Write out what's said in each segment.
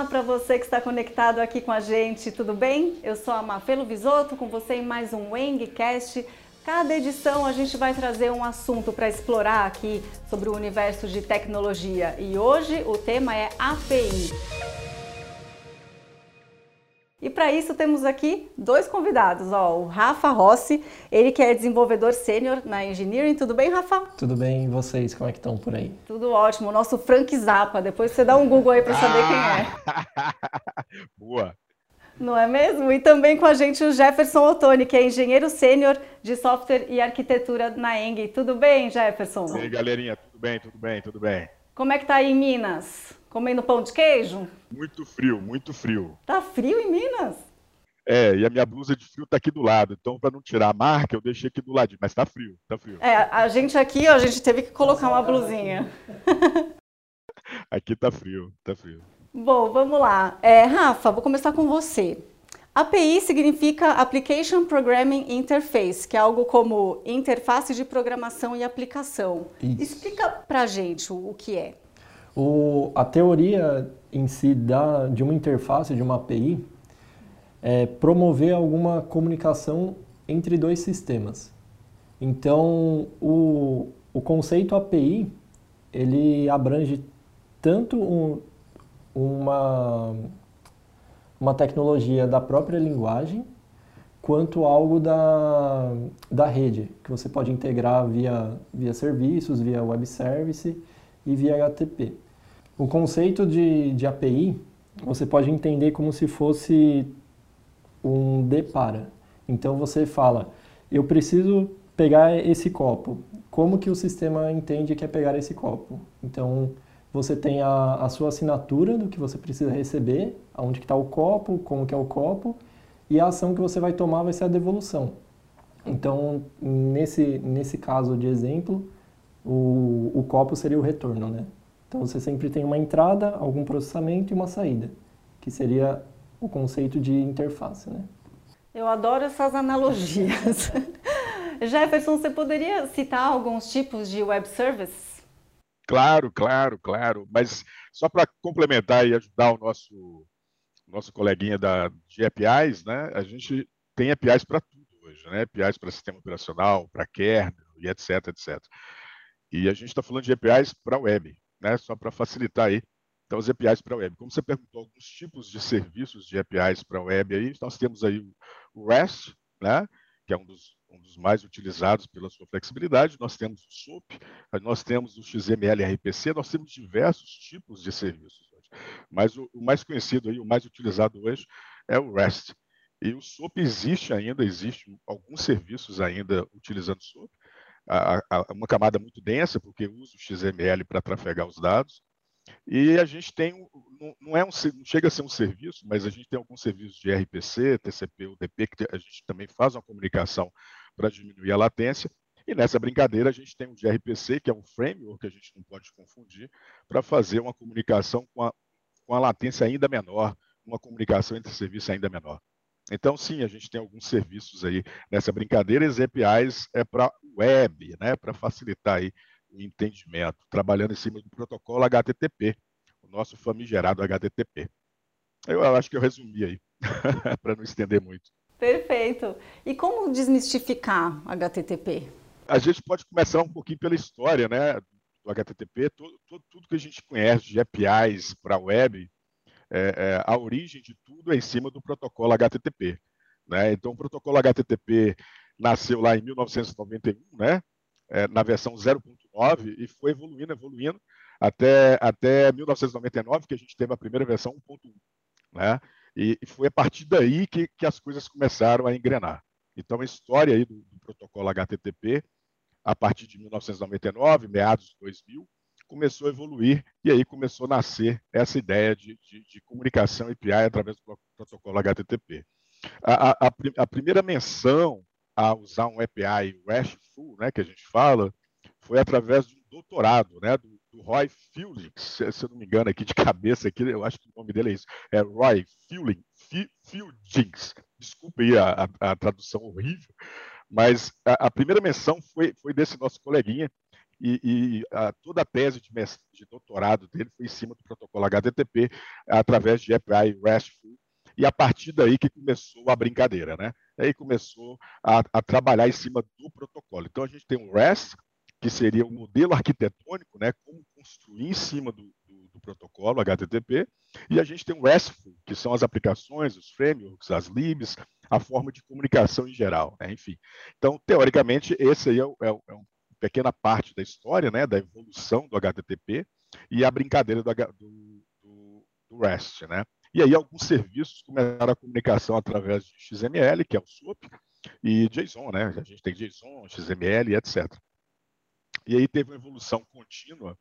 Olá para você que está conectado aqui com a gente, tudo bem? Eu sou a Mafelo Visoto, com você em mais um WENGcast. Cada edição a gente vai trazer um assunto para explorar aqui sobre o universo de tecnologia e hoje o tema é API. E para isso temos aqui dois convidados, o Rafa Rossi, ele que é desenvolvedor sênior na Engineering. Tudo bem, Rafa? Tudo bem, e vocês? Como é que estão por aí? Tudo ótimo, o nosso Frank Zappa, depois você dá um Google aí para saber quem é. Boa! Não é mesmo? E também com a gente o Jefferson Ottoni, que é engenheiro sênior de software e arquitetura na Eng. Tudo bem, Jefferson? E aí, galerinha, tudo bem, tudo bem, tudo bem. Como é que tá aí em Minas? Comendo pão de queijo? Muito frio, muito frio. Tá frio em Minas? É, e a minha blusa de frio tá aqui do lado, então para não tirar a marca, eu deixei aqui do ladinho, mas tá frio, tá frio. É, a gente aqui, a gente teve que colocar uma blusinha. Aqui tá frio, tá frio. Bom, vamos lá. Rafa, vou começar com você. API significa Application Programming Interface, que é algo como interface de programação e aplicação. Isso. Explica pra gente o que é. A teoria em si de uma interface, de uma API, é promover alguma comunicação entre dois sistemas. Então, o conceito API, ele abrange tanto uma tecnologia da própria linguagem, quanto algo da rede, que você pode integrar via serviços, via web service e via HTTP. O conceito de API, você pode entender como se fosse um depara. Então você fala, eu preciso pegar esse copo. Como que o sistema entende que é pegar esse copo? Então você tem a sua assinatura do que você precisa receber, aonde que está o copo, como que é o copo, e a ação que você vai tomar vai ser a devolução. Então, nesse caso de exemplo, o copo seria o retorno, né? Então você sempre tem uma entrada, algum processamento e uma saída, que seria o conceito de interface, né? Eu adoro essas analogias. Jefferson, você poderia citar alguns tipos de web services? Claro, claro, claro, mas só para complementar e ajudar o nosso coleguinha de APIs, né? A gente tem APIs para tudo hoje, né? APIs para sistema operacional, para kernel e etc, etc. E a gente está falando de APIs para web, né? Só para facilitar aí. Então, as APIs para web. Como você perguntou, alguns tipos de serviços de APIs para web aí, nós temos aí o REST, né? Que é um dos mais utilizados pela sua flexibilidade. Nós temos o SOAP, nós temos o XML RPC, nós temos diversos tipos de serviços hoje. Mas o mais conhecido aí, o mais utilizado hoje é o REST. E o SOAP existe alguns serviços ainda utilizando o SOAP, uma camada muito densa, porque usa o XML para trafegar os dados. E a gente tem, não chega a ser um serviço, mas a gente tem alguns serviços de RPC, TCP, UDP, que a gente também faz uma comunicação para diminuir a latência. E nessa brincadeira a gente tem o gRPC, que é um framework que a gente não pode confundir, para fazer uma comunicação com a latência ainda menor, uma comunicação entre serviços ainda menor. Então, sim, a gente tem alguns serviços aí nessa brincadeira, e as APIs é para web, né, para facilitar aí o entendimento, trabalhando em cima do protocolo HTTP, o nosso famigerado HTTP. Eu acho que eu resumi aí, para não estender muito. Perfeito. E como desmistificar HTTP? A gente pode começar um pouquinho pela história, né, do HTTP, tudo que a gente conhece de APIs para web, a origem de tudo é em cima do protocolo HTTP. Né? Então, o protocolo HTTP nasceu lá em 1991, né? Na versão 0.9 e foi evoluindo até 1999, que a gente teve a primeira versão 1.1. Né? E foi a partir daí que as coisas começaram a engrenar. Então, a história aí do protocolo HTTP, a partir de 1999, meados de 2000, começou a evoluir e aí começou a nascer essa ideia de comunicação API através do protocolo HTTP. A primeira menção a usar um API RESTful, né, que a gente fala, foi através de um doutorado, né, do Roy Fielding, se eu não me engano aqui de cabeça, aqui, eu acho que o nome dele é isso, é Roy Fieldings. Desculpe aí a tradução horrível, mas a primeira menção foi desse nosso coleguinha, toda a tese de doutorado dele foi em cima do protocolo HTTP, através de API RESTful, e a partir daí que começou a brincadeira, né? Aí começou a trabalhar em cima do protocolo. Então, a gente tem o REST, que seria o modelo arquitetônico, né? Como construir em cima do protocolo HTTP, e a gente tem o RESTful, que são as aplicações, os frameworks, as libs, a forma de comunicação em geral, né? Enfim. Então, teoricamente, esse aí é uma pequena parte da história, né? Da evolução do HTTP e a brincadeira do REST, né? E aí alguns serviços começaram a comunicação através de XML, que é o SOAP, e JSON, né? A gente tem JSON, XML, etc. E aí teve uma evolução contínua.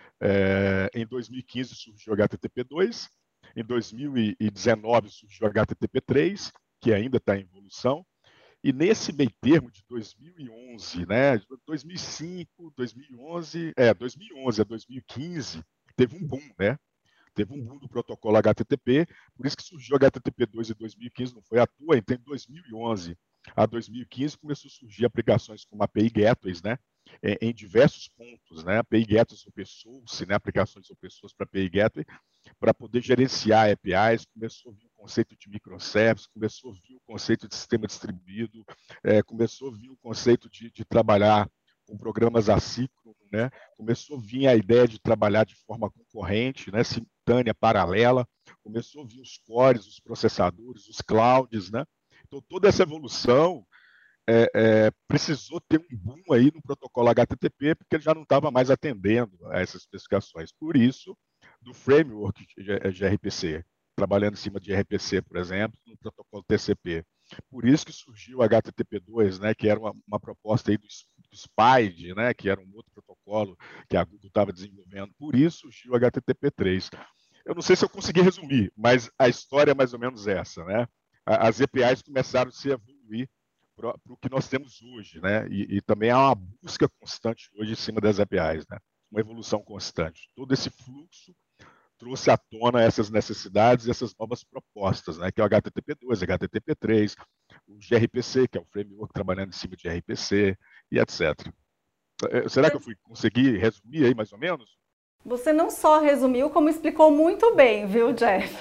Em 2015 surgiu o HTTP2, em 2019 surgiu o HTTP3, que ainda está em evolução, e nesse meio termo de 2011, né, 2005, 2011 a 2015, teve um boom, né? Teve um boom do protocolo HTTP, por isso que surgiu o HTTP2 em 2015, não foi à toa, então em 2011 a 2015 começou a surgir aplicações como API Gateways, né? Em diversos pontos, né? API Gateways open source, né? Aplicações open source para API Gateway, para poder gerenciar APIs, começou a vir o conceito de microservices, começou a vir o conceito de sistema distribuído, começou a vir o conceito de trabalhar com programas assíncronos, né? Começou a vir a ideia de trabalhar de forma concorrente, né? Simultânea, paralela, começou a vir os cores, os processadores, os clouds, né? Então, toda essa evolução precisou ter um boom aí no protocolo HTTP, porque ele já não estava mais atendendo a essas especificações. Por isso, do framework de RPC, trabalhando em cima de RPC, por exemplo, no protocolo TCP. Por isso que surgiu o HTTP2, né, que era uma proposta aí do SPIDE, né, que era um outro protocolo que a Google estava desenvolvendo. Por isso surgiu o HTTP3. Eu não sei se eu consegui resumir, mas a história é mais ou menos essa, né? As APIs começaram a se evoluir para o que nós temos hoje, né? E também há uma busca constante hoje em cima das APIs, né? Uma evolução constante. Todo esse fluxo trouxe à tona essas necessidades e essas novas propostas, né? Que é o HTTP2, HTTP3, o gRPC, que é o framework trabalhando em cima de RPC e etc. Será que eu consegui resumir aí mais ou menos? Você não só resumiu, como explicou muito bem, viu, Jeff?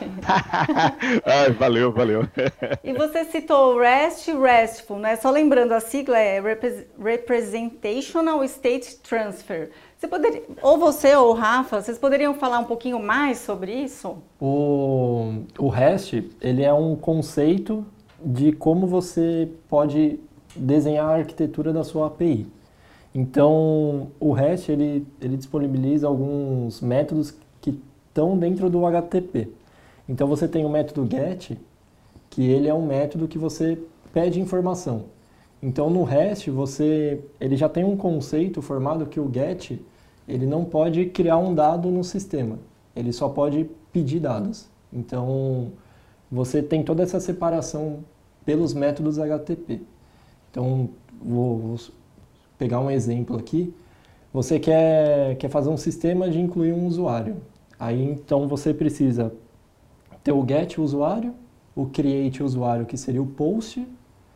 Valeu. E você citou REST e RESTful, né? Só lembrando, a sigla é Representational State Transfer. Você poderia, ou você ou o Rafa, vocês poderiam falar um pouquinho mais sobre isso? O REST, ele é um conceito de como você pode desenhar a arquitetura da sua API. Então, o REST, ele disponibiliza alguns métodos que estão dentro do HTTP. Então, você tem o método GET, que ele é um método que você pede informação. Então, no REST, ele já tem um conceito formado que o GET, ele não pode criar um dado no sistema. Ele só pode pedir dados. Então, você tem toda essa separação pelos métodos HTTP. Então, vou pegar um exemplo aqui. Você quer fazer um sistema de incluir um usuário. Aí, então, você precisa ter o get usuário, o create usuário, que seria o post,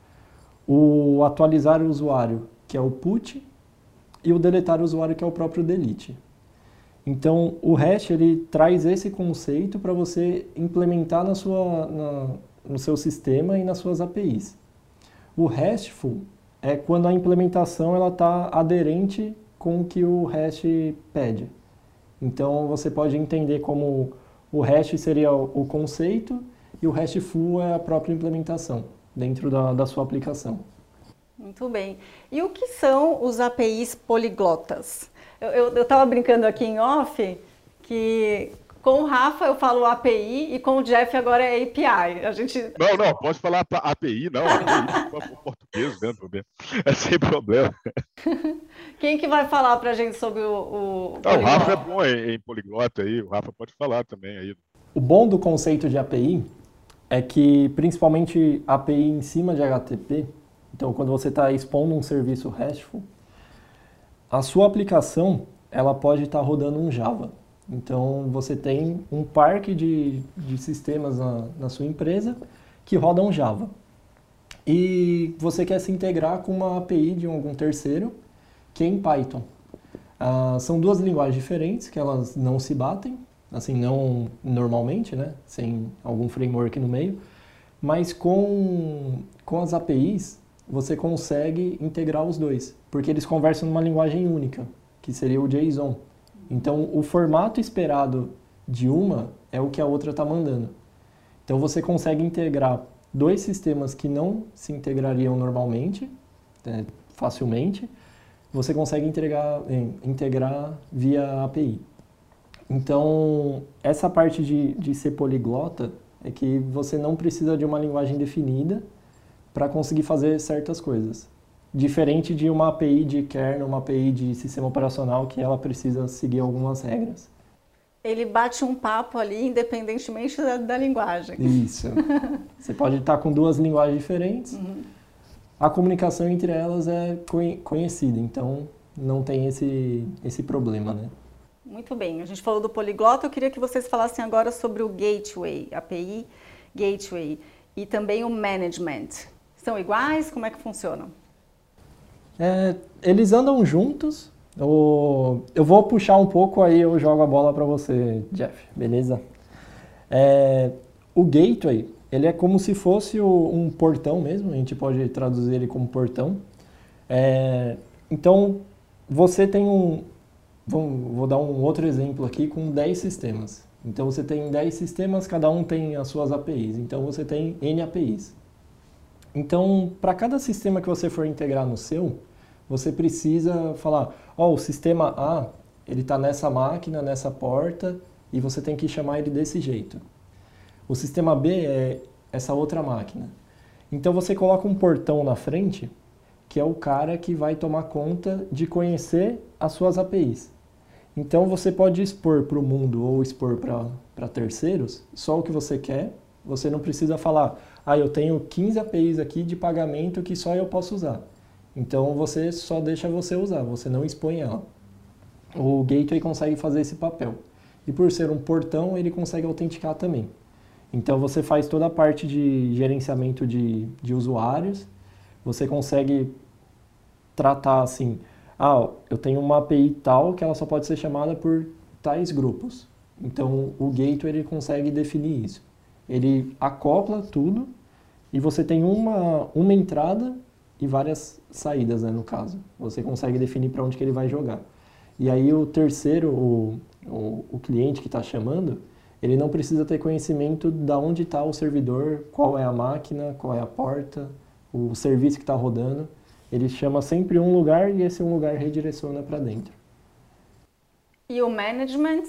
o atualizar o usuário, que é o put, e o deletar o usuário, que é o próprio delete. Então, o REST ele traz esse conceito para você implementar no seu sistema e nas suas APIs. O RESTful é quando a implementação está aderente com o que o REST pede. Então, você pode entender como o REST seria o conceito e o RESTful é a própria implementação dentro da sua aplicação. Muito bem. E o que são os APIs poliglotas? Eu estava brincando aqui em off que com o Rafa eu falo API e com o Jeff agora é API. Não, pode falar API, não. API for português mesmo, é sem problema. Quem que vai falar para a gente sobre o o Rafa é bom em poliglota aí, o Rafa pode falar também aí. O bom do conceito de API é que, principalmente API em cima de HTTP, então quando você está expondo um serviço RESTful, a sua aplicação ela pode estar rodando um Java. Então você tem um parque de sistemas na sua empresa que rodam Java. E você quer se integrar com uma API de algum terceiro que é em Python. São duas linguagens diferentes, que elas não se batem, assim, não normalmente, né? Sem algum framework no meio, mas com as APIs, você consegue integrar os dois, porque eles conversam numa linguagem única, que seria o JSON. Então, o formato esperado de uma é o que a outra está mandando. Então, você consegue integrar dois sistemas que não se integrariam normalmente, facilmente, você consegue integrar via API. Então, essa parte de ser poliglota é que você não precisa de uma linguagem definida para conseguir fazer certas coisas. Diferente de uma API de kernel, uma API de sistema operacional, que ela precisa seguir algumas regras. Ele bate um papo ali, independentemente da linguagem. Isso. Você pode estar com duas linguagens diferentes. A comunicação entre elas é conhecida, então não tem esse problema, né? Muito bem. A gente falou do poliglota, eu queria que vocês falassem agora sobre o gateway, API gateway, e também o management. São iguais? Como é que funcionam? Eles andam juntos. Eu vou puxar um pouco, aí eu jogo a bola para você, Jeff, beleza? O gateway, ele é como se fosse um portão mesmo, a gente pode traduzir ele como portão. Então, você tem vou dar um outro exemplo aqui com 10 sistemas. Então, você tem 10 sistemas, cada um tem as suas APIs. Então, você tem N APIs. Então, para cada sistema que você for integrar no seu, você precisa falar, o sistema A, ele está nessa máquina, nessa porta, e você tem que chamar ele desse jeito. O sistema B é essa outra máquina. Então, você coloca um portão na frente, que é o cara que vai tomar conta de conhecer as suas APIs. Então, você pode expor para o mundo ou expor para terceiros só o que você quer. Você não precisa falar, eu tenho 15 APIs aqui de pagamento que só eu posso usar. Então, você só deixa você usar, você não expõe ela. O Gateway consegue fazer esse papel. E por ser um portão, ele consegue autenticar também. Então, você faz toda a parte de gerenciamento de usuários. Você consegue tratar assim, eu tenho uma API tal que ela só pode ser chamada por tais grupos. Então, o Gateway ele consegue definir isso. Ele acopla tudo e você tem uma entrada e várias saídas, né, no caso. Você consegue definir para onde que ele vai jogar. E aí o terceiro, o cliente que está chamando, ele não precisa ter conhecimento de onde está o servidor, qual é a máquina, qual é a porta, o serviço que está rodando. Ele chama sempre um lugar e esse um lugar redireciona para dentro. E o management?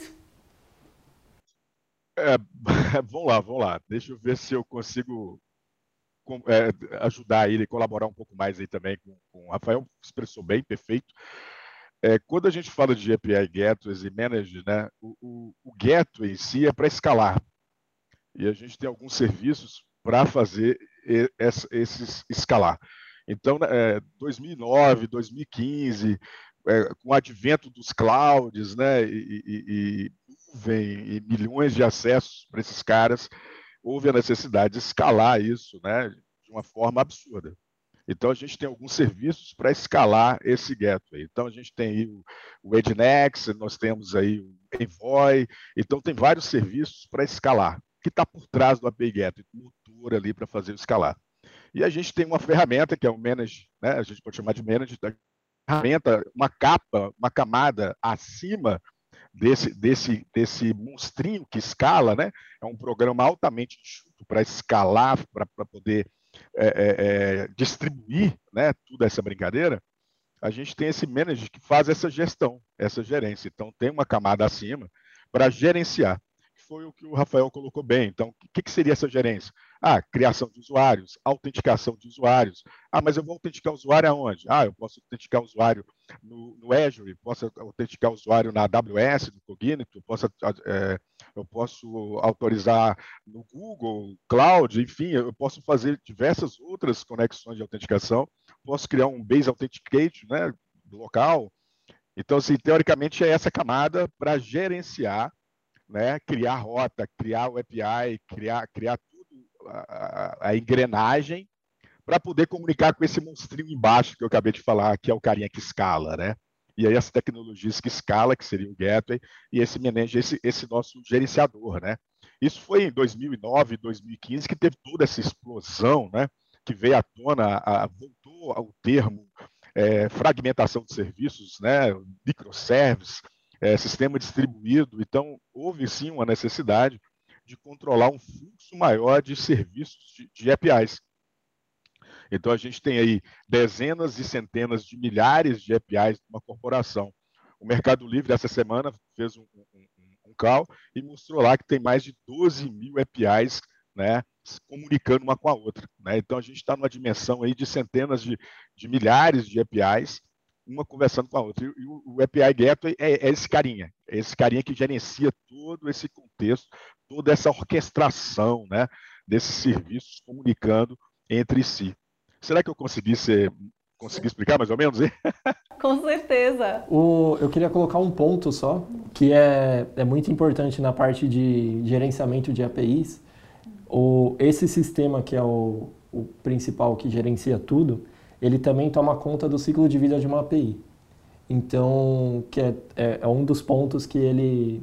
Vamos lá. Deixa eu ver se eu consigo ajudar ele, colaborar um pouco mais aí também com o Rafael, expressou bem, perfeito. Quando a gente fala de API Gateways e Manage, né, o Gateway em si é para escalar. E a gente tem alguns serviços para fazer esses escalar. Então, 2009, 2015, com o advento dos clouds, né, e nuvem, e milhões de acessos para esses caras, houve a necessidade de escalar isso, né, de uma forma absurda. Então, a gente tem alguns serviços para escalar esse gateway. Então, a gente tem aí o Nginx, nós temos aí o Envoy. Então, tem vários serviços para escalar, que está por trás do API Gateway, motor ali para fazer o escalar. E a gente tem uma ferramenta que é o Manage, né? A gente pode chamar de Manage, da ferramenta, uma camada acima desse monstrinho que escala, né? É um programa altamente enxuto para escalar, para poder distribuir, né, toda essa brincadeira. A gente tem esse manager que faz essa gestão, essa gerência. Então, tem uma camada acima para gerenciar. Foi o que o Rafael colocou bem. Então, o que seria essa gerência? Criação de usuários, autenticação de usuários. Mas eu vou autenticar o usuário aonde? Eu posso autenticar o usuário no Azure, posso autenticar o usuário na AWS, no Cognito, eu posso autorizar no Google Cloud, enfim, eu posso fazer diversas outras conexões de autenticação, posso criar um Base Authenticate, né, local. Então, assim, teoricamente, é essa camada para gerenciar, né, criar rota, criar o API, criar tudo, a engrenagem, para poder comunicar com esse monstrinho embaixo que eu acabei de falar, que é o carinha que escala, né? e aí as tecnologias que escala, que seria o Gateway, e esse manager, esse nosso gerenciador, né? Isso foi em 2009, 2015, que teve toda essa explosão, né? Que veio à tona, voltou ao termo fragmentação de serviços, né? Microservices, sistema distribuído. Então, houve sim uma necessidade de controlar um fluxo maior de serviços de APIs. Então, a gente tem aí dezenas e centenas de milhares de APIs de uma corporação. O Mercado Livre, essa semana, fez um call e mostrou lá que tem mais de 12 mil APIs, né, se comunicando uma com a outra. Né? Então, a gente está numa dimensão aí de centenas de milhares de APIs, uma conversando com a outra. E o API Gateway é esse carinha que gerencia todo esse contexto, toda essa orquestração, né, desses serviços comunicando entre si. Será que eu consegui explicar mais ou menos? Com certeza. Eu queria colocar um ponto só, que é muito importante na parte de gerenciamento de APIs. Esse sistema, que é o principal que gerencia tudo, ele também toma conta do ciclo de vida de uma API. Então, que é um dos pontos que ele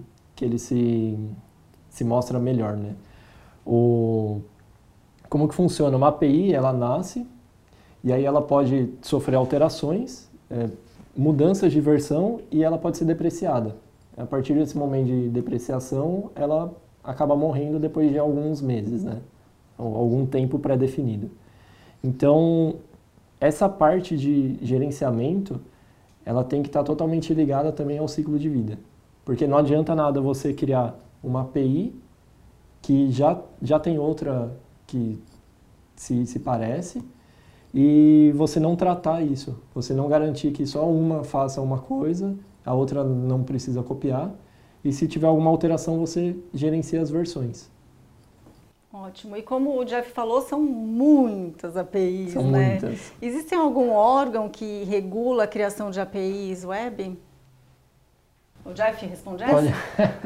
se mostra melhor, né? Como que funciona? Uma API, ela nasce, e aí ela pode sofrer alterações, mudanças de versão, e ela pode ser depreciada. A partir desse momento de depreciação, ela acaba morrendo depois de alguns meses, né? Ou algum tempo pré-definido. Então, essa parte de gerenciamento, ela tem que estar totalmente ligada também ao ciclo de vida. Porque não adianta nada você criar uma API que já tem outra que se parece, e você não tratar isso, você não garantir que só uma faça uma coisa, a outra não precisa copiar, e se tiver alguma alteração, você gerencia as versões. Ótimo. E como o Jeff falou, são muitas APIs, são né? Muitas. Existe algum órgão que regula a criação de APIs web? O Jeff responde essa? Olha...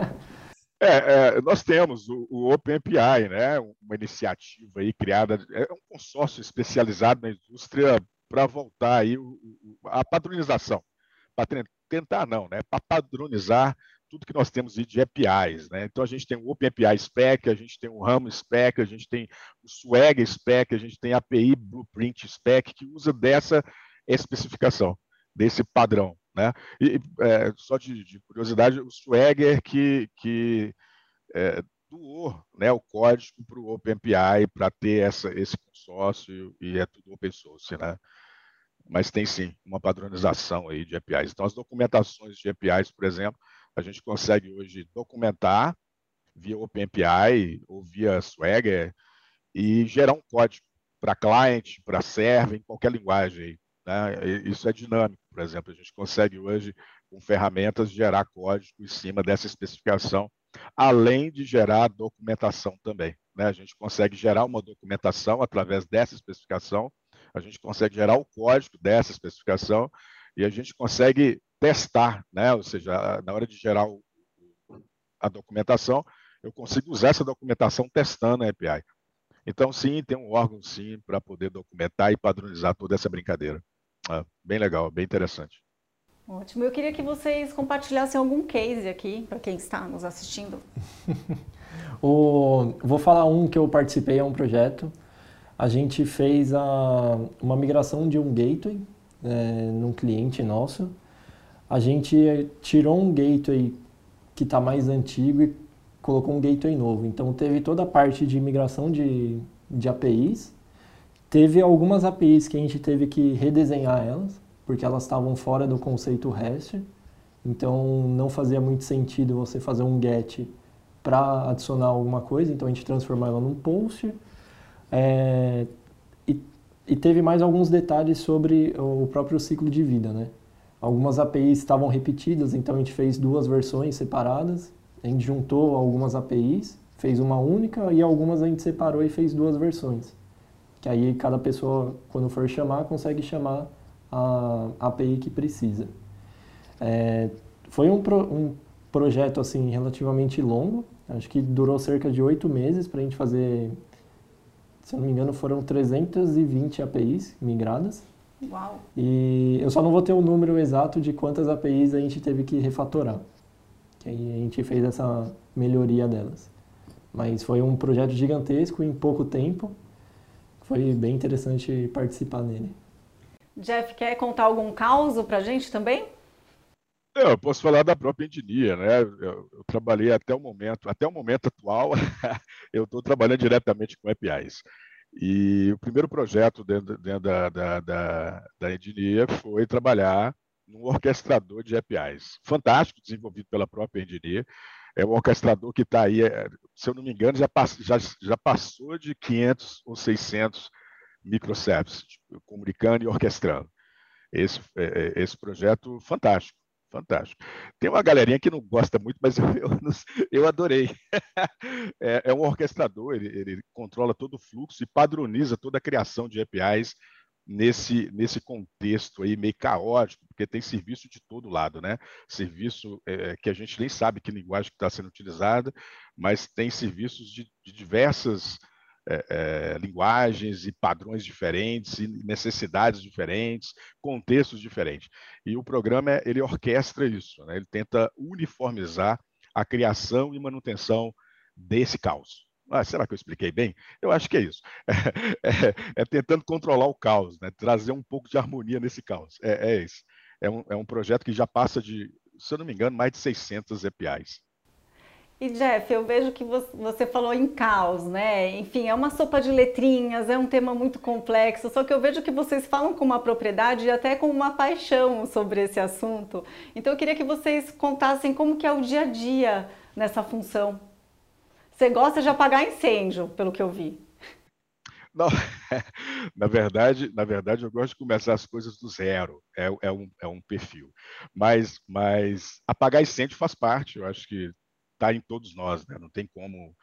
Nós temos o OpenAPI, né? Uma iniciativa aí criada, é um consórcio especializado na indústria para voltar aí a padronização, para tentar não, né? Para padronizar tudo que nós temos de APIs, né? Então a gente tem o OpenAPI Spec, a gente tem o RAM Spec, a gente tem o Swagger Spec, a gente tem a API Blueprint Spec, que usa dessa especificação, desse padrão. Né? Só de curiosidade, o Swagger que doou, né, o código para o OpenAPI para ter esse consórcio, e é tudo open source, né? Mas tem sim uma padronização aí de APIs. Então, as documentações de APIs, por exemplo, a gente consegue hoje documentar via OpenAPI ou via Swagger e gerar um código para client, para server, em qualquer linguagem aí. Né? Isso é dinâmico, por exemplo. A gente consegue hoje, com ferramentas, gerar código em cima dessa especificação, além de gerar documentação também. Né? A gente consegue gerar uma documentação através dessa especificação, a gente consegue gerar o código dessa especificação e a gente consegue testar, né? Ou seja, na hora de gerar a documentação, eu consigo usar essa documentação testando a API. Então, sim, tem um órgão, sim, para poder documentar e padronizar toda essa brincadeira. Bem legal, bem interessante. Ótimo. Eu queria que vocês compartilhassem algum case aqui, para quem está nos assistindo. Vou falar um que eu participei, é um projeto. A gente fez uma migração de um gateway num cliente nosso. A gente tirou um gateway que está mais antigo e colocou um gateway novo. Então, teve toda a parte de migração de APIs. Teve algumas APIs que a gente teve que redesenhar elas, porque elas estavam fora do conceito REST. Então, não fazia muito sentido você fazer um GET para adicionar alguma coisa. Então, a gente transformou ela num post. E teve mais alguns detalhes sobre o próprio ciclo de vida, né? Algumas APIs estavam repetidas, então a gente fez 2 versões separadas. A gente juntou algumas APIs, fez uma única, e algumas a gente separou e fez 2 versões. Que aí cada pessoa, quando for chamar, consegue chamar a API que precisa. Foi um projeto assim, relativamente longo, acho que durou cerca de 8 meses para a gente fazer, se eu não me engano, foram 320 APIs migradas. Uau! E eu só não vou ter o número exato de quantas APIs a gente teve que refatorar. Que aí a gente fez essa melhoria delas. Mas foi um projeto gigantesco em pouco tempo. Foi bem interessante participar nele. Jeff, quer contar algum caso pra gente também? Eu posso falar da própria engineer, né? Eu trabalhei até o momento atual, eu estou trabalhando diretamente com APIs. E o primeiro projeto dentro da engineer foi trabalhar num orquestrador de APIs. Fantástico, desenvolvido pela própria engineer. É um orquestrador que está aí, se eu não me engano, já passou de 500 ou 600 microservices, comunicando e orquestrando. Esse projeto fantástico, fantástico. Tem uma galerinha que não gosta muito, mas eu adorei. É um orquestrador, ele controla todo o fluxo e padroniza toda a criação de APIs nesse contexto aí meio caótico, porque tem serviço de todo lado, né? Serviço que a gente nem sabe que linguagem está sendo utilizada, mas tem serviços de diversas linguagens e padrões diferentes, e necessidades diferentes, contextos diferentes. E o programa ele orquestra isso, né? Ele tenta uniformizar a criação e manutenção desse caos. Será que eu expliquei bem? Eu acho que é isso. É tentando controlar o caos, né? Trazer um pouco de harmonia nesse caos. É isso. É um projeto que já passa de, se eu não me engano, mais de 600 APIs. E Jeff, eu vejo que você falou em caos, né? Enfim, é uma sopa de letrinhas, é um tema muito complexo, só que eu vejo que vocês falam com uma propriedade e até com uma paixão sobre esse assunto. Então eu queria que vocês contassem como que é o dia a dia nessa função. Você gosta de apagar incêndio, pelo que eu vi. Não, na verdade, eu gosto de começar as coisas do zero. É um perfil. Mas apagar incêndio faz parte. Eu acho que está em todos nós, né? Não tem como,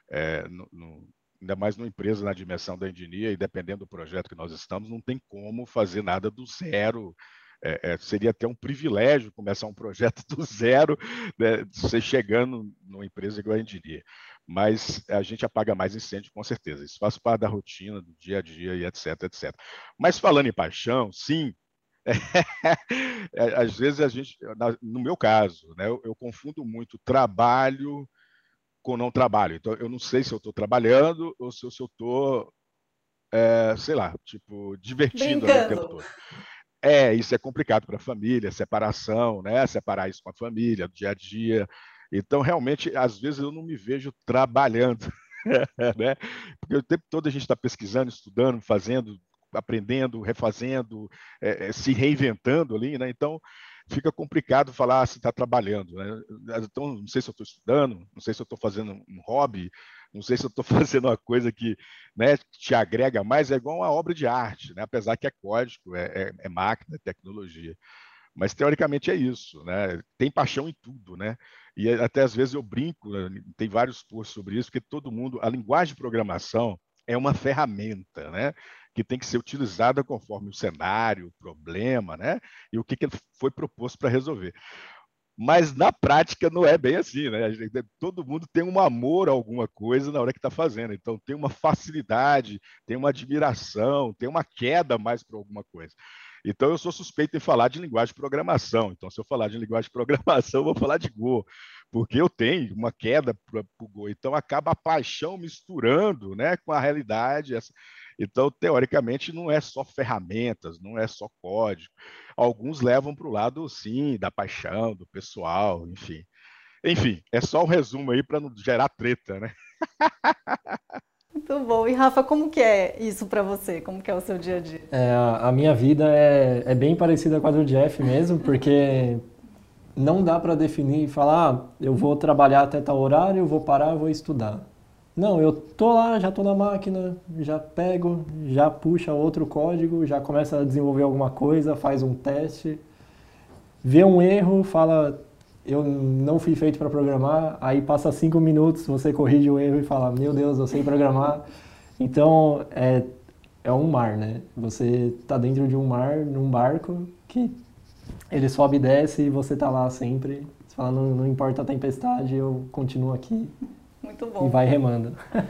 ainda mais numa empresa na dimensão da engenharia e dependendo do projeto que nós estamos, não tem como fazer nada do zero. Seria até um privilégio começar um projeto do zero, né? Você chegando numa empresa igual a engenharia. Mas a gente apaga mais incêndio, com certeza. Isso faz parte da rotina, do dia a dia e etc, etc. Mas falando em paixão, sim, às vezes a gente, no meu caso, né, eu confundo muito trabalho com não trabalho. Então, eu não sei se eu estou trabalhando ou se eu estou, sei lá, tipo, divertindo ali o tempo Brincando. todo. Isso é complicado para a família, separação, né? Separar isso com a família, do dia a dia. Então, realmente, às vezes eu não me vejo trabalhando, né? Porque o tempo todo a gente está pesquisando, estudando, fazendo, aprendendo, refazendo, se reinventando ali, né? Então, fica complicado falar se está trabalhando, né? Então, não sei se eu estou estudando, não sei se eu estou fazendo um hobby, não sei se eu estou fazendo uma coisa que, né, te agrega mais, é igual uma obra de arte, né? Apesar que é código, é máquina, é tecnologia. Mas teoricamente é isso, né? Tem paixão em tudo, né? E até às vezes eu brinco, né? Tem vários posts sobre isso, porque todo mundo, a linguagem de programação é uma ferramenta, né? Que tem que ser utilizada conforme o cenário, o problema, né? E o que foi proposto para resolver. Mas na prática não é bem assim, né? Todo mundo tem um amor a alguma coisa na hora que está fazendo. Então tem uma facilidade, tem uma admiração, tem uma queda mais para alguma coisa. Então eu sou suspeito em falar de linguagem de programação. Então se eu falar de linguagem de programação, eu vou falar de Go, porque eu tenho uma queda para o Go. Então acaba a paixão misturando, né, com a realidade. Então, teoricamente, não é só ferramentas, não é só código. Alguns levam para o lado, sim, da paixão, do pessoal, enfim. Enfim, é só um resumo aí para não gerar treta, né? Muito bom. E Rafa, como que é isso para você? Como que é o seu dia a dia? A minha vida é bem parecida com a do Jeff mesmo, porque não dá para definir e falar, eu vou trabalhar até tal horário, eu vou parar, eu vou estudar. Não, eu tô lá, já tô na máquina, já pego, já puxa outro código, já começa a desenvolver alguma coisa, faz um teste, vê um erro, fala, eu não fui feito para programar, aí passa 5 minutos, você corrige o erro e fala, meu Deus, eu sei programar. Então, é um mar, né? Você tá dentro de um mar, num barco, que ele sobe e desce e você tá lá sempre. Você fala, não importa a tempestade, eu continuo aqui. Muito E bom. vai remando.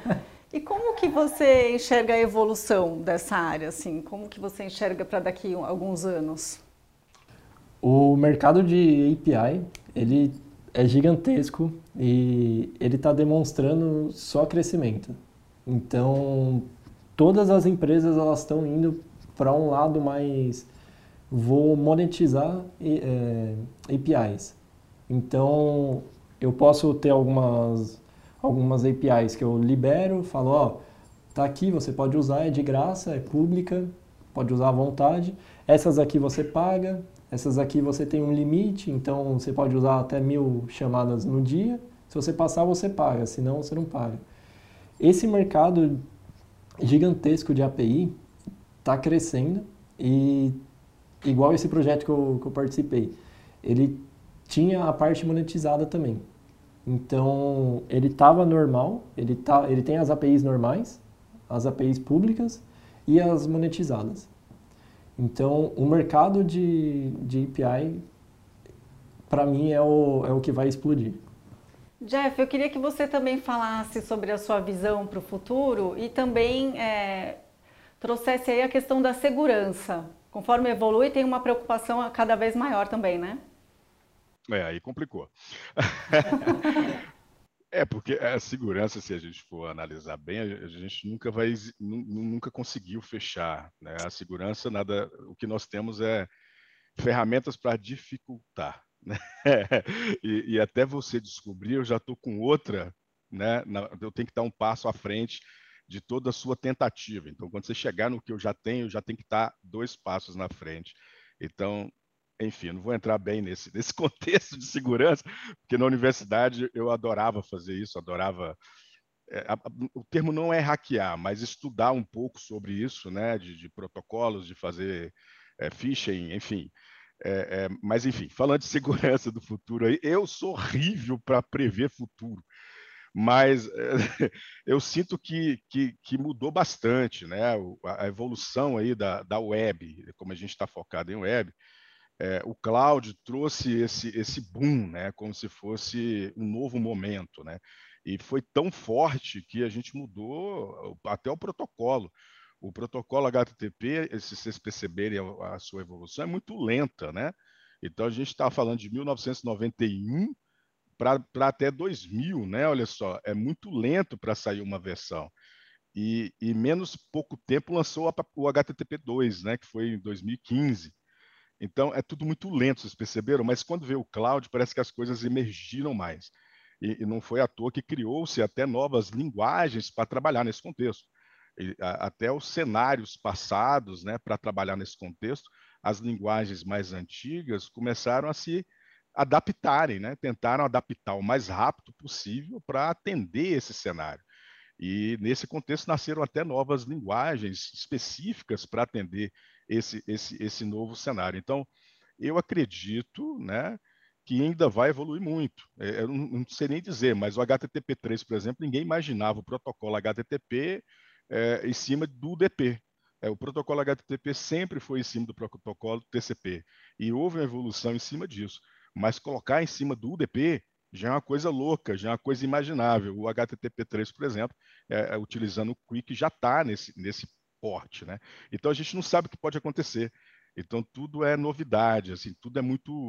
E como que você enxerga a evolução dessa área, assim? Como que você enxerga para daqui a alguns anos? O mercado de API, ele é gigantesco e ele está demonstrando só crescimento. Então, todas as empresas elas estão indo para um lado mais vou monetizar APIs. Então, eu posso ter algumas APIs que eu libero, falo, ó, tá aqui, você pode usar, é de graça, é pública, pode usar à vontade. Essas aqui você paga, essas aqui você tem um limite, então você pode usar até 1000 chamadas no dia. Se você passar, você paga, senão você não paga. Esse mercado gigantesco de API está crescendo e igual esse projeto que eu participei, ele tinha a parte monetizada também. Então, ele estava normal, ele tem as APIs normais, as APIs públicas e as monetizadas. Então, o mercado de API, para mim, é o que vai explodir. Jeff, eu queria que você também falasse sobre a sua visão para o futuro e também trouxesse aí a questão da segurança. Conforme evolui, tem uma preocupação cada vez maior também, né? Aí complicou. Porque a segurança, se a gente for analisar bem, a gente nunca conseguiu fechar, né? A segurança, nada, o que nós temos é ferramentas para dificultar, né? E até você descobrir, eu já estou com outra, né? Eu tenho que dar um passo à frente de toda a sua tentativa. Então, quando você chegar no que eu já tenho que estar 2 passos na frente. Então, enfim, não vou entrar bem nesse contexto de segurança, porque na universidade eu adorava fazer isso, adorava. O termo não é hackear, mas estudar um pouco sobre isso, né, de protocolos, de fazer phishing, enfim. Mas, enfim, falando de segurança do futuro aí, eu sou horrível para prever futuro, mas eu sinto que mudou bastante, né? A evolução aí da web, como a gente está focado em web, o cloud trouxe esse boom, né? Como se fosse um novo momento, né? E foi tão forte que a gente mudou até o protocolo. O protocolo HTTP, se vocês perceberem a sua evolução, é muito lenta, né? Então a gente está falando de 1991 para até 2000, né? Olha só, é muito lento para sair uma versão. E menos pouco tempo lançou o HTTP2, né? Que foi em 2015. Então, é tudo muito lento, vocês perceberam? Mas quando veio o cloud, parece que as coisas emergiram mais. E não foi à toa que criou-se até novas linguagens para trabalhar nesse contexto. Até os cenários passados, né, para trabalhar nesse contexto, as linguagens mais antigas começaram a se adaptarem, né? Tentaram adaptar o mais rápido possível para atender esse cenário. E nesse contexto nasceram até novas linguagens específicas para atender esse novo cenário. Então, eu acredito, né, que ainda vai evoluir muito. Eu não sei nem dizer, mas o HTTP3, por exemplo, ninguém imaginava o protocolo HTTP em cima do UDP. O protocolo HTTP sempre foi em cima do protocolo TCP. E houve uma evolução em cima disso. Mas colocar em cima do UDP já é uma coisa louca, já é uma coisa imaginável. O HTTP3, por exemplo, utilizando o Quick, já está nesse porte, né? Então a gente não sabe o que pode acontecer. Então tudo é novidade, assim, tudo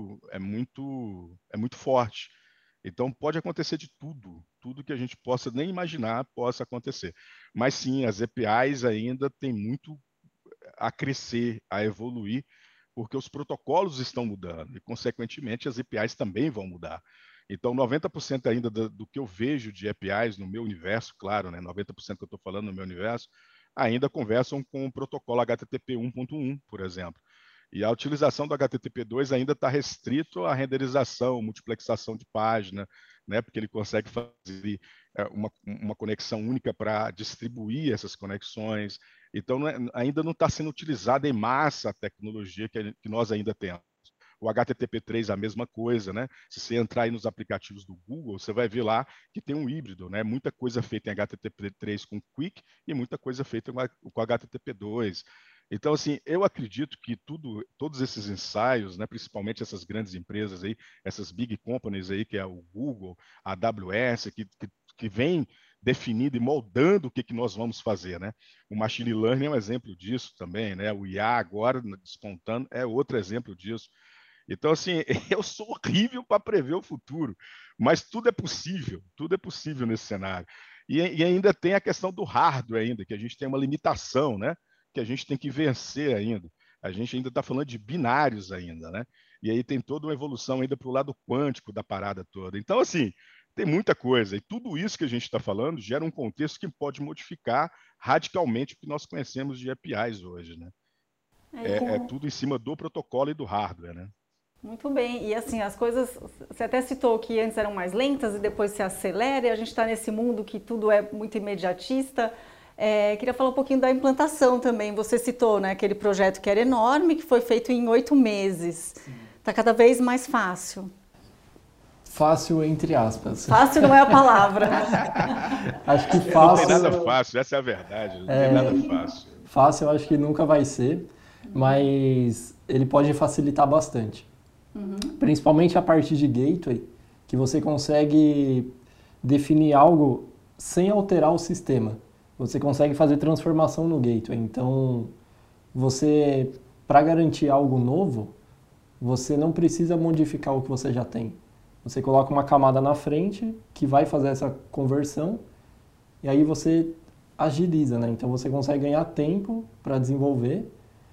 é muito forte. Então pode acontecer de tudo, tudo que a gente possa nem imaginar possa acontecer. Mas sim, as APIs ainda têm muito a crescer, a evoluir, porque os protocolos estão mudando e, consequentemente, as APIs também vão mudar. Então, 90% ainda do que eu vejo de APIs no meu universo, claro, né, 90% que eu estou falando no meu universo, ainda conversam com o protocolo HTTP 1.1, por exemplo. E a utilização do HTTP2 ainda está restrito à renderização, multiplexação de página, né, porque ele consegue fazer uma conexão única para distribuir essas conexões. Então, ainda não está sendo utilizada em massa a tecnologia que nós ainda temos. O HTTP3 é a mesma coisa, né? Se você entrar aí nos aplicativos do Google, você vai ver lá que tem um híbrido, né? Muita coisa feita em HTTP3 com Quick e muita coisa feita com HTTP2. Então, assim, eu acredito que todos esses ensaios, né, principalmente essas grandes empresas aí, essas big companies aí, que é o Google, a AWS, que vem definindo e moldando o que nós vamos fazer, né? O machine learning é um exemplo disso também, né? O IA agora despontando é outro exemplo disso. Então, assim, eu sou horrível para prever o futuro, mas tudo é possível nesse cenário. E ainda tem a questão do hardware ainda, que a gente tem uma limitação, né? Que a gente tem que vencer ainda. A gente ainda está falando de binários ainda, né? E aí tem toda uma evolução ainda para o lado quântico da parada toda. Então, assim, tem muita coisa. E tudo isso que a gente está falando gera um contexto que pode modificar radicalmente o que nós conhecemos de APIs hoje, né? É tudo em cima do protocolo e do hardware, né? Muito bem, e assim, as coisas, você até citou que antes eram mais lentas e depois se acelera, e a gente está nesse mundo que tudo é muito imediatista. Queria falar um pouquinho da implantação também. Você citou, né, aquele projeto que era enorme, que foi feito em 8 meses. Está cada vez mais fácil. Fácil entre aspas. Fácil não é a palavra. Acho que fácil... Não tem nada fácil, essa é a verdade. Não tem nada fácil. Fácil eu acho que nunca vai ser, mas ele pode facilitar bastante. Principalmente a partir de gateway, que você consegue definir algo sem alterar o sistema. Você consegue fazer transformação no gateway. Então, você, para garantir algo novo, você não precisa modificar o que você já tem. Você coloca uma camada na frente que vai fazer essa conversão e aí você agiliza, né? Então, você consegue ganhar tempo para desenvolver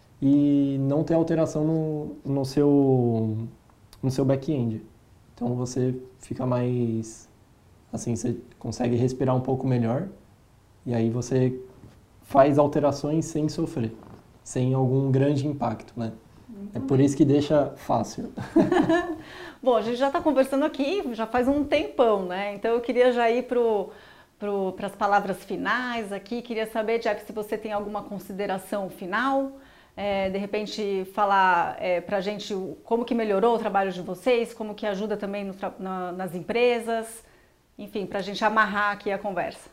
e não ter alteração no seu back-end. Então você fica mais, assim, você consegue respirar um pouco melhor e aí você faz alterações sem sofrer, sem algum grande impacto, né? É por isso que deixa fácil. Bom, a gente já está conversando aqui, já faz um tempão, né? Então eu queria já ir para as palavras finais aqui. Queria saber, Jeff, se você tem alguma consideração final. De repente falar para a gente como que melhorou o trabalho de vocês, como que ajuda também nas empresas, enfim, para a gente amarrar aqui a conversa.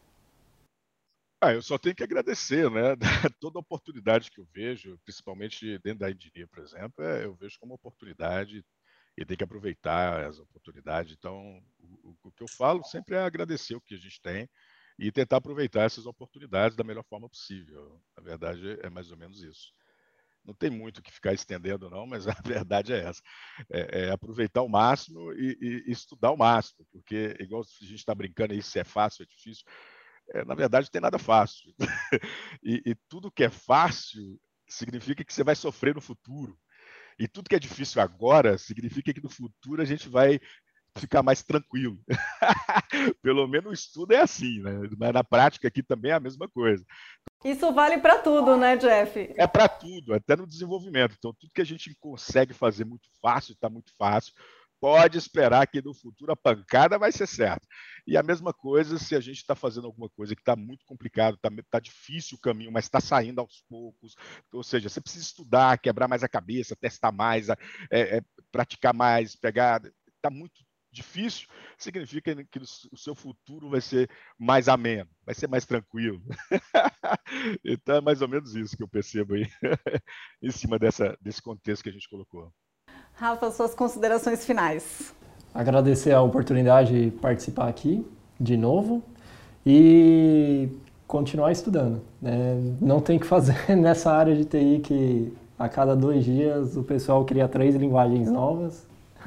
Eu só tenho que agradecer, né? Toda oportunidade que eu vejo, principalmente dentro da engenharia, por exemplo, eu vejo como oportunidade e tem que aproveitar as oportunidades. Então, o que eu falo sempre é agradecer o que a gente tem e tentar aproveitar essas oportunidades da melhor forma possível. Na verdade, é mais ou menos isso. Não tem muito o que ficar estendendo, não, mas a verdade é essa. É aproveitar o máximo e estudar ao máximo, porque, igual a gente está brincando aí, se é fácil, é difícil. Na verdade, não tem nada fácil. E tudo que é fácil significa que você vai sofrer no futuro. E tudo que é difícil agora significa que no futuro a gente vai ficar mais tranquilo. Pelo menos o estudo é assim, né? Mas na prática aqui também é a mesma coisa. Isso vale para tudo, né, Jeff? É para tudo, até no desenvolvimento. Então, tudo que a gente consegue fazer muito fácil, está muito fácil. Pode esperar que no futuro a pancada vai ser certa. E a mesma coisa se a gente está fazendo alguma coisa que está muito complicado, está difícil o caminho, mas está saindo aos poucos. Ou seja, você precisa estudar, quebrar mais a cabeça, testar mais, praticar mais, pegar. Está muito difícil, significa que o seu futuro vai ser mais ameno, vai ser mais tranquilo. Então é mais ou menos isso que eu percebo aí, em cima desse contexto que a gente colocou. Rafa, suas considerações finais. Agradecer a oportunidade de participar aqui de novo e continuar estudando, né? Não tem o que fazer nessa área de TI que a cada 2 dias o pessoal cria 3 linguagens novas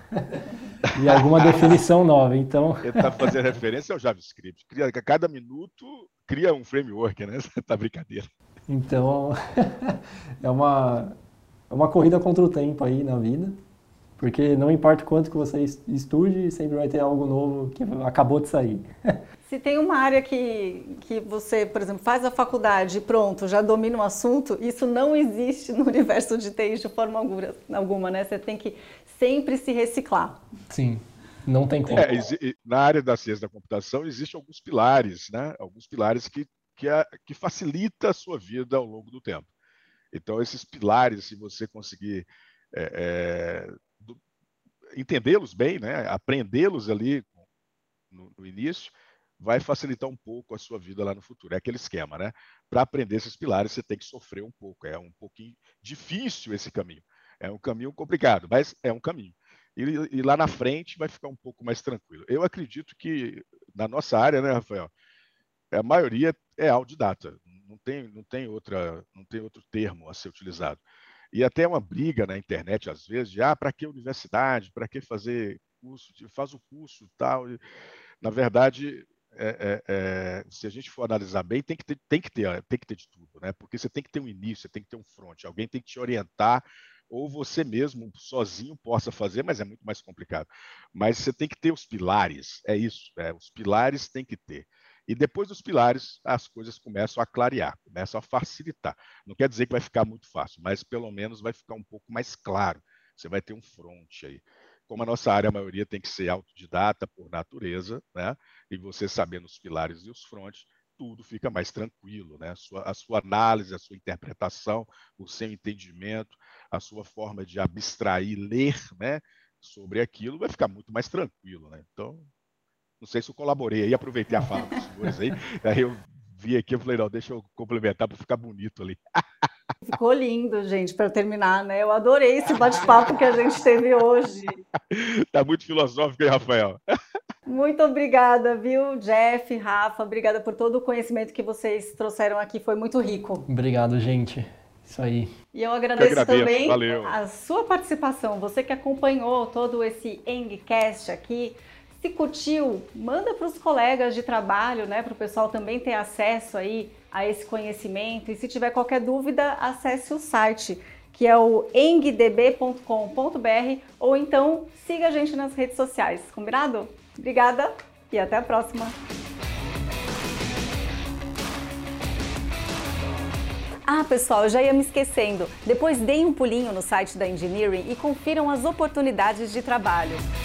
e alguma definição nova. Então, ele está fazendo referência ao JavaScript. A cada minuto cria um framework, né? Tá brincadeira. Então, é uma corrida contra o tempo aí na vida. Porque não importa quanto que você estude, sempre vai ter algo novo que acabou de sair. Se tem uma área que você, por exemplo, faz a faculdade e pronto, já domina o assunto, isso não existe no universo de TI de forma alguma, né? Você tem que sempre se reciclar. Sim, não tem como. Na área da ciência da computação existem alguns pilares, né? Alguns pilares que facilita a sua vida ao longo do tempo. Então, esses pilares, se você conseguir entendê-los bem, né? Aprendê-los ali no início, vai facilitar um pouco a sua vida lá no futuro. É aquele esquema, né? Para aprender esses pilares, você tem que sofrer um pouco. É um pouquinho difícil esse caminho. É um caminho complicado, mas é um caminho. E lá na frente vai ficar um pouco mais tranquilo. Eu acredito que na nossa área, né, Rafael, A maioria é autodidata, não tem outro termo a ser utilizado. E até uma briga na internet, às vezes, de para que universidade, para que fazer curso, faz o curso e tal. Na verdade, se a gente for analisar bem, tem que ter de tudo, né? Porque você tem que ter um início, você tem que ter um front, alguém tem que te orientar, ou você mesmo sozinho possa fazer, mas é muito mais complicado. Mas você tem que ter os pilares, é isso, os pilares tem que ter. E depois dos pilares, as coisas começam a clarear, começam a facilitar. Não quer dizer que vai ficar muito fácil, mas pelo menos vai ficar um pouco mais claro. Você vai ter um front aí. Como a nossa área, a maioria tem que ser autodidata por natureza, né? E você sabendo os pilares e os fronts, tudo fica mais tranquilo, né? A sua análise, a sua interpretação, o seu entendimento, a sua forma de abstrair, ler, né, sobre aquilo, vai ficar muito mais tranquilo, né? Então, não sei se eu colaborei aí, aproveitei a fala dos senhores aí eu vi aqui, eu falei, não, deixa eu complementar para ficar bonito ali. Ficou lindo, gente, para terminar, né? Eu adorei esse bate-papo que a gente teve hoje. Tá muito filosófico, hein, Rafael? Muito obrigada, viu, Jeff, Rafa, obrigada por todo o conhecimento que vocês trouxeram aqui, foi muito rico. Obrigado, gente. Isso aí. E eu agradeço também valeu. A sua participação, você que acompanhou todo esse EngCast aqui. Se curtiu, manda para os colegas de trabalho, né, para o pessoal também ter acesso aí a esse conhecimento. E se tiver qualquer dúvida, acesse o site, que é o engdb.com.br, ou então siga a gente nas redes sociais, combinado? Obrigada e até a próxima! Ah, pessoal, eu já ia me esquecendo. Depois deem um pulinho no site da Engineering e confiram as oportunidades de trabalho.